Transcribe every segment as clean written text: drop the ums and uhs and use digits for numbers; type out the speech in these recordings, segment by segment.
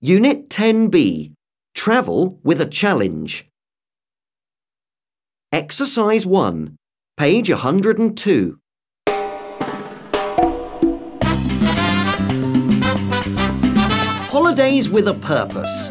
Unit 10B. Travel with a challenge. Exercise 1, page 102. Holidays with a purpose.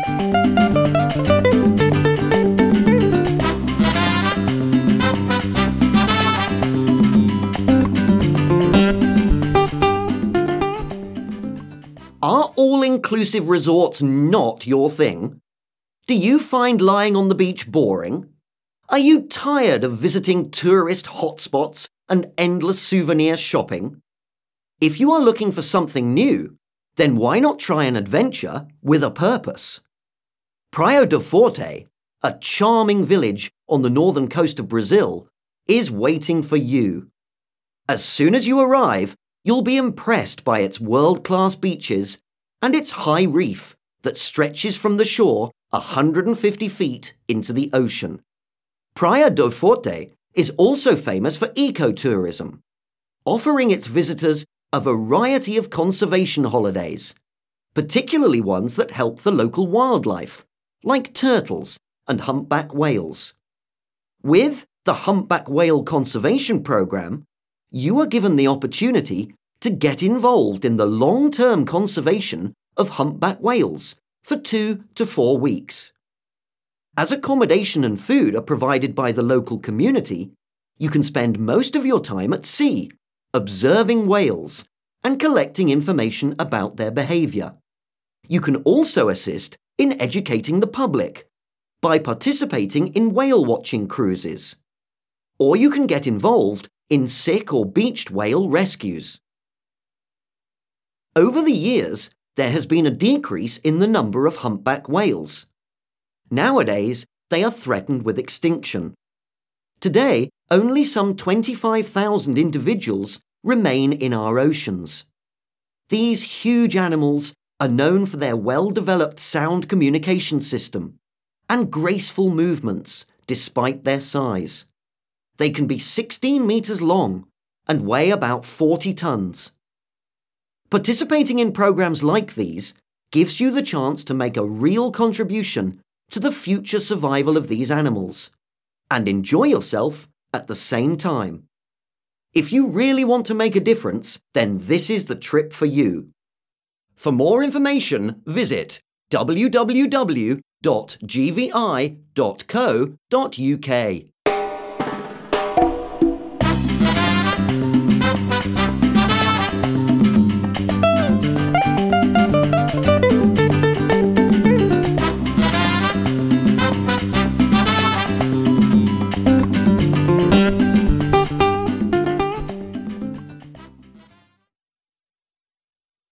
Are all-inclusive resorts not your thing? Do you find lying on the beach boring? Are you tired of visiting tourist hotspots and endless souvenir shopping? If you are looking for something new, then why not try an adventure with a purpose? Praia do Forte, a charming village on the northern coast of Brazil, is waiting for you. As soon as you arrive, you'll be impressed by its world-class beaches and its high reef that stretches from the shore 150 feet into the ocean. Praia do Forte is also famous for ecotourism, offering its visitors a variety of conservation holidays, particularly ones that help the local wildlife, like turtles and humpback whales. With the Humpback Whale Conservation Programme, you are given the opportunity to get involved in the long-term conservation of humpback whales for 2 to 4 weeks. As accommodation and food are provided by the local community, you can spend most of your time at sea, observing whales and collecting information about their behaviour. You can also assist in educating the public by participating in whale-watching cruises. Or you can get involved in sick or beached whale rescues. Over the years, there has been a decrease in the number of humpback whales. Nowadays, they are threatened with extinction. Today, only some 25,000 individuals remain in our oceans. These huge animals are known for their well-developed sound communication system and graceful movements despite their size. They can be 16 meters long and weigh about 40 tons. Participating in programs like these gives you the chance to make a real contribution to the future survival of these animals and enjoy yourself at the same time. If you really want to make a difference, then this is the trip for you. For more information, visit www.gvi.co.uk.